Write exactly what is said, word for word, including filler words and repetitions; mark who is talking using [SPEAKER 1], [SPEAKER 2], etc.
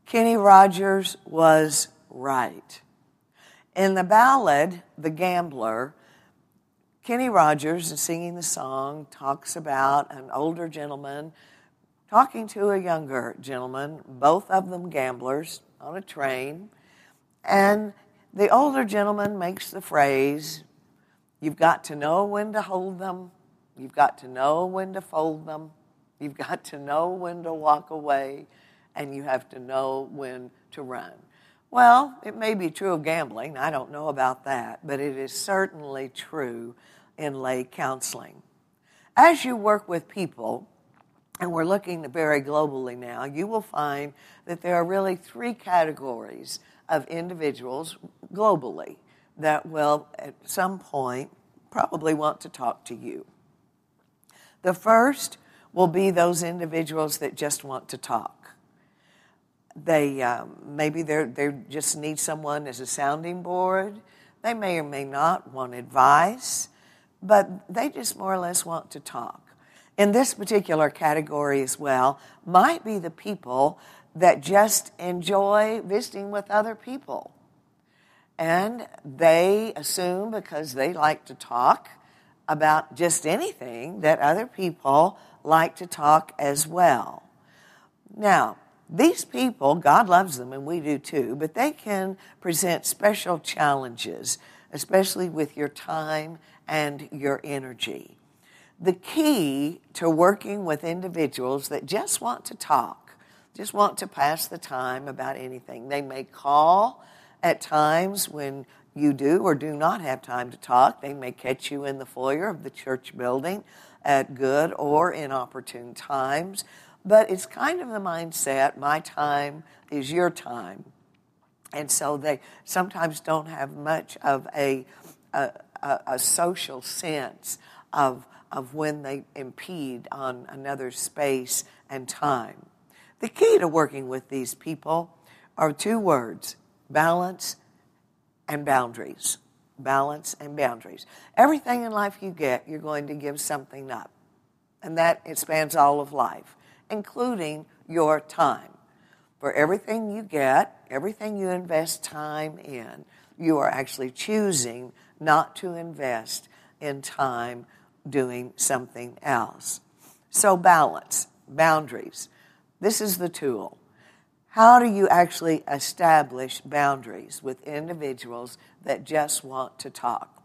[SPEAKER 1] Kenny Rogers was right. In the ballad, The Gambler, Kenny Rogers, in singing the song, talks about an older gentleman talking to a younger gentleman, both of them gamblers, on a train. And the older gentleman makes the phrase, you've got to know when to hold them, you've got to know when to fold them, you've got to know when to walk away, and you have to know when to run. Well, it may be true of gambling, I don't know about that, but it is certainly true in lay counseling. As you work with people, and we're looking very globally now, you will find that there are really three categories of individuals globally that will at some point probably want to talk to you. The first will be those individuals that just want to talk. They um, maybe they they just need someone as a sounding board. They may or may not want advice, but they just more or less want to talk. In this particular category as well, might be the people that just enjoy visiting with other people. And they assume, because they like to talk about just anything, that other people like to talk as well. Now, these people, God loves them, and we do too, but they can present special challenges, especially with your time and your energy. The key to working with individuals that just want to talk, just want to pass the time about anything. They may call at times when you do or do not have time to talk. They may catch you in the foyer of the church building at good or inopportune times. But it's kind of the mindset, my time is your time. And so they sometimes don't have much of a, a, a, a social sense of, of when they impede on another's space and time. The key to working with these people are two words, balance and boundaries. Balance and boundaries. Everything in life you get, you're going to give something up. And that, it spans all of life, including your time. For everything you get, everything you invest time in, you are actually choosing not to invest in time doing something else. So balance, boundaries. This is the tool. How do you actually establish boundaries with individuals that just want to talk?